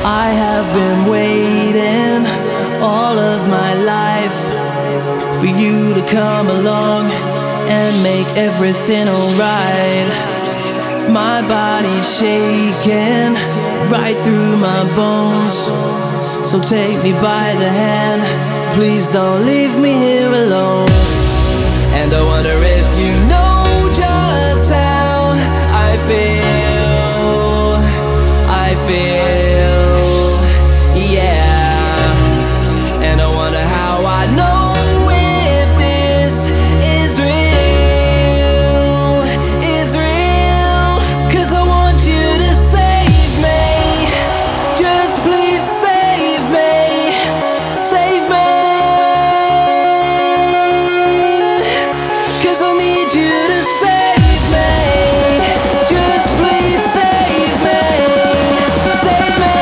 I have been waiting all of my life for you to come along and make everything alright. My body's shaking right through my bones, so take me by the hand, please don't leave me here alone. And I wonder if you know just how I feel, yeah. And I wonder how I know if this is real, cause I want you to save me, just please save me, cause I need you to save me, just please save me, save me.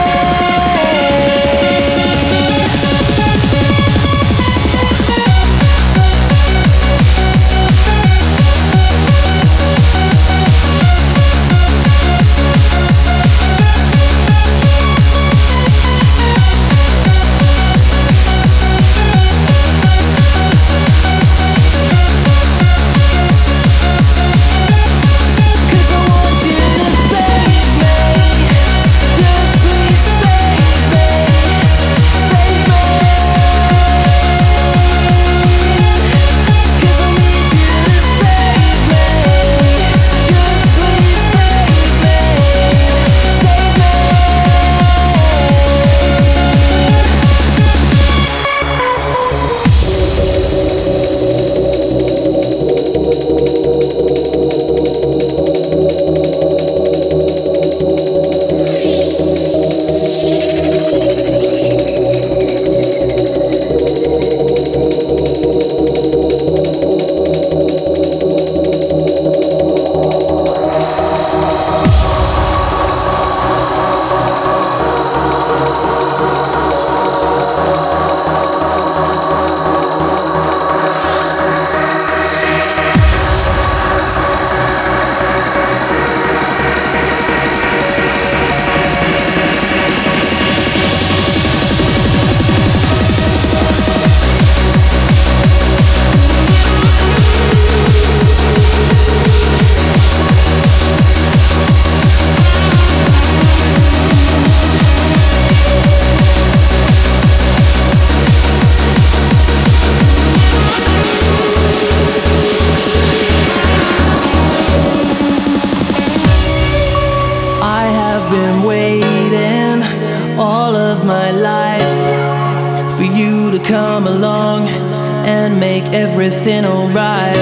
Been waiting all of my life for you to come along and make everything alright.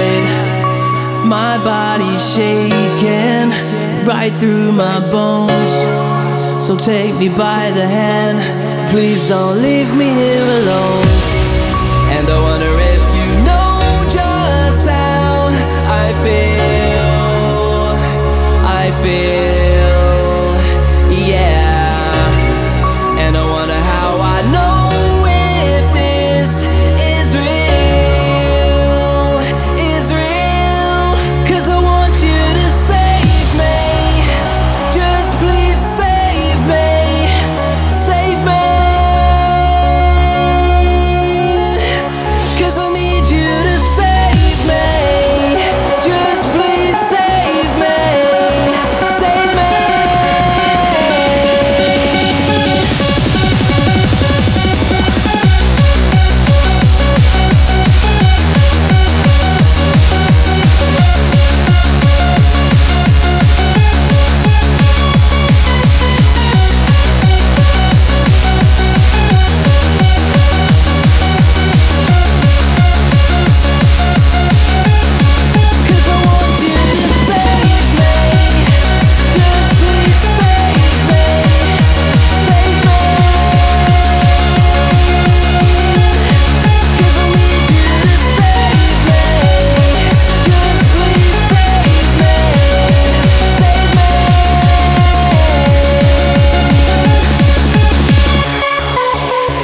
My body's shaking right through my bones, so take me by the hand, please don't leave me here alone. And I wonder if you know just how I feel,